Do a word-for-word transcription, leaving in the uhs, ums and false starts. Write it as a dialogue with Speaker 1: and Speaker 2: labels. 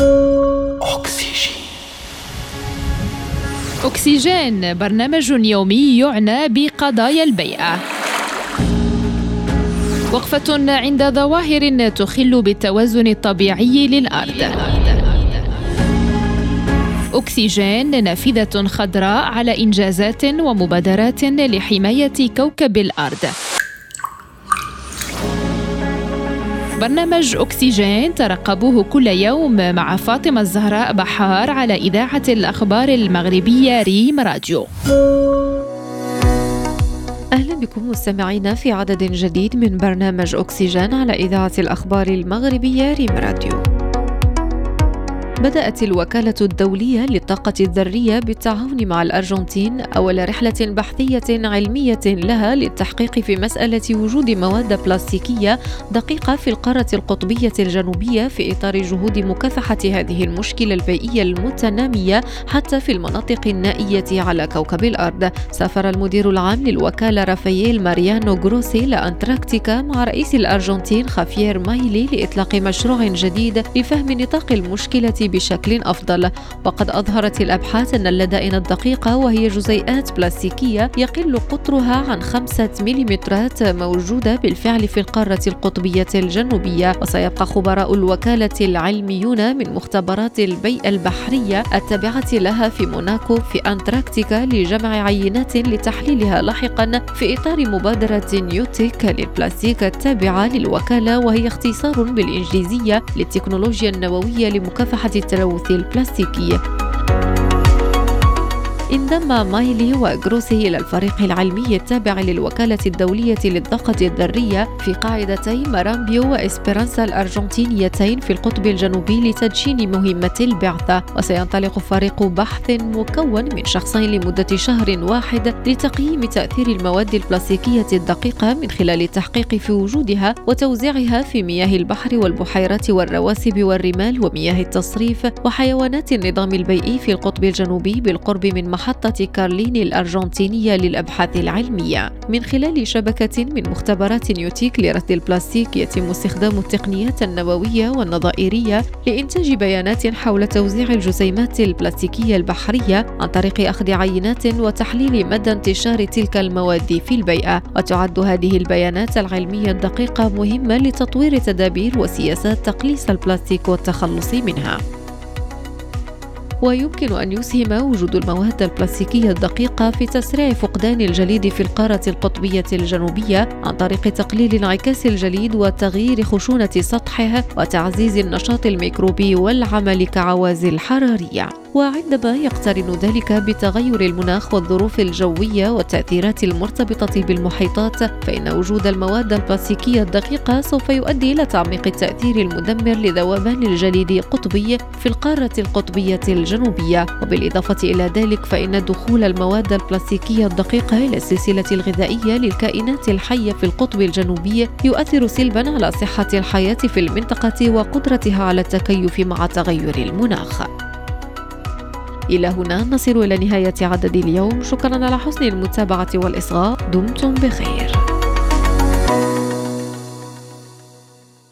Speaker 1: أكسجين.
Speaker 2: أكسجين برنامج يومي يعنى بقضايا البيئة. وقفة عند ظواهر تخل بالتوازن الطبيعي للأرض. أكسجين نافذة خضراء على إنجازات ومبادرات لحماية كوكب الأرض. برنامج أكسجين ترقبوه كل يوم مع فاطمة الزهراء بحار على إذاعة الأخبار المغربية ريم راديو.
Speaker 3: أهلا بكم مستمعينا في عدد جديد من برنامج أكسجين على إذاعة الأخبار المغربية ريم راديو. بدأت الوكالة الدولية للطاقة الذرية بالتعاون مع الأرجنتين أول رحلة بحثية علمية لها للتحقيق في مسألة وجود مواد بلاستيكية دقيقة في القارة القطبية الجنوبية في إطار جهود مكافحة هذه المشكلة البيئية المتنامية حتى في المناطق النائية على كوكب الأرض. سافر المدير العام للوكالة رافائيل ماريانو غروسي لأنتاركتيكا مع رئيس الأرجنتين خافيير مايلي لإطلاق مشروع جديد لفهم نطاق المشكلة بشكل أفضل. وقد أظهرت الأبحاث أن اللدائن الدقيقة وهي جزيئات بلاستيكية يقل قطرها عن خمسة مليمترات موجودة بالفعل في القارة القطبية الجنوبية. وسيبقى خبراء الوكالة العلميون من مختبرات البيئة البحرية التابعة لها في موناكو في أنتاركتيكا لجمع عينات لتحليلها لاحقا في إطار مبادرة نيوتيك للبلاستيك التابعة للوكالة، وهي اختصار بالإنجليزية للتكنولوجيا النووية لمكافحة التلوث البلاستيكي. انضم مايلي وغروسي إلى الفريق العلمي التابع للوكالة الدولية للطاقة الذرية في قاعدتي مارامبيو وإسبرانسا الأرجنتينيتين في القطب الجنوبي لتدشين مهمة البعثة. وسينطلق فريق بحث مكون من شخصين لمدة شهر واحد لتقييم تأثير المواد البلاستيكية الدقيقة من خلال التحقيق في وجودها وتوزيعها في مياه البحر والبحيرات والرواسب والرمال ومياه التصريف وحيوانات النظام البيئي في القطب الجنوبي بالقرب من محطة كارليني الأرجنتينية للأبحاث العلمية. من خلال شبكة من مختبرات نيوتيك لرصد البلاستيك يتم استخدام التقنيات النووية والنظائرية لإنتاج بيانات حول توزيع الجسيمات البلاستيكية البحرية عن طريق أخذ عينات وتحليل مدى انتشار تلك المواد في البيئة. وتعد هذه البيانات العلمية الدقيقة مهمة لتطوير تدابير وسياسات تقليص البلاستيك والتخلص منها. ويمكن أن يسهم وجود المواد البلاستيكية الدقيقة في تسريع فقدان الجليد في القارة القطبية الجنوبية عن طريق تقليل انعكاس الجليد وتغيير خشونة سطحه وتعزيز النشاط الميكروبي والعمل كعوازل حرارية. وعندما يقترن ذلك بتغير المناخ والظروف الجوية والتأثيرات المرتبطة بالمحيطات، فإن وجود المواد البلاستيكية الدقيقة سوف يؤدي إلى تعميق التأثير المدمر لذوبان الجليد القطبي في القارة القطبية الجنوبية. وبالإضافة إلى ذلك فإن دخول المواد البلاستيكية الدقيقة إلى السلسلة الغذائية للكائنات الحية في القطب الجنوبي يؤثر سلبا على صحة الحياة في المنطقة وقدرتها على التكيف مع تغير المناخ. إلى هنا نصل إلى نهاية عدد اليوم. شكرا على حسن المتابعة والإصغاء. دمتم بخير.